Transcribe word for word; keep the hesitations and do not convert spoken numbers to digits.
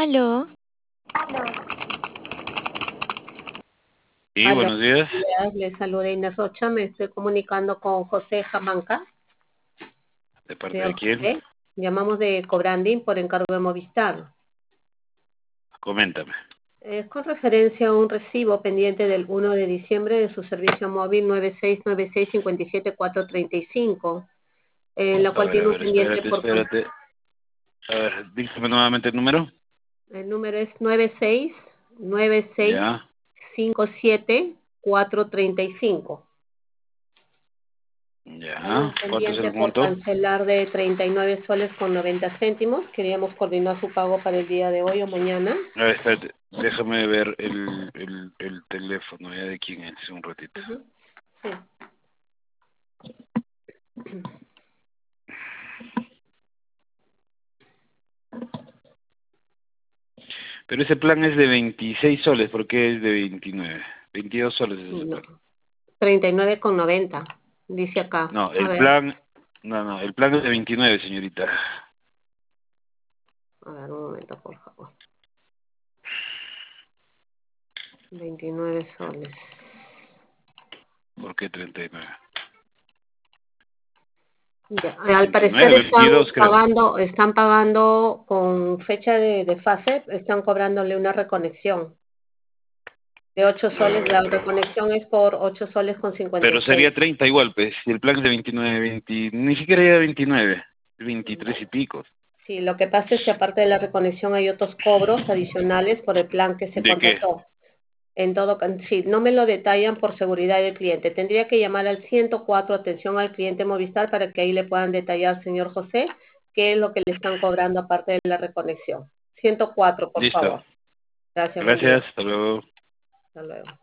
Aló, Sí, Aló, buenos días. días, le saluda Inés Rocha, me estoy comunicando con José Jamanca. ¿De parte de Señor quién? José, llamamos de Cobranding por encargo de Movistar. Coméntame. Es con referencia a un recibo pendiente del uno de diciembre de su servicio móvil nueve seis nueve seis cinco siete cuatro tres cinco, en la A cual ver, a tiene un ver, pendiente espérate, por... can- espérate. A ver, dígame nuevamente el número. El número es nueve seis nueve seis Ya, cinco siete cuatro tres cinco. Tiene ya. un ¿Cuánto es pendiente el por monto? cancelar de treinta y nueve soles con noventa céntimos. Queríamos coordinar su pago para el día de hoy o mañana. A ver, espérate. Déjame ver el, el, el teléfono ya de quién es un ratito. Ujú. Sí. Pero ese plan es de veintiséis soles, ¿por qué es de veintinueve? veintidós soles es ese No, plan. treinta y nueve con noventa, dice acá. No, A el ver, plan... No, no, el plan es de veintinueve, señorita. a ver, un momento, por favor. veintinueve soles. ¿Por qué treinta y nueve? Ya, al parecer veintinueve, están veintidós creo. pagando, están pagando con fecha de, de fase, están cobrándole una reconexión de ocho A soles. La ver. reconexión es por ocho soles con cincuenta Pero y seis. sería treinta igual, pues. Si el plan es de veintinueve, veinte, ni siquiera era veintinueve, veintitrés y pico. Sí, lo que pasa es que aparte de la reconexión hay otros cobros adicionales por el plan que se ¿De qué? contrató. En todo caso, sí, no me lo detallan por seguridad del cliente. Tendría que llamar al ciento cuatro, atención al cliente Movistar, para que ahí le puedan detallar, señor José, qué es lo que le están cobrando aparte de la reconexión. ciento cuatro, por Listo. favor. Gracias, buen día. Gracias, hasta luego. Hasta luego.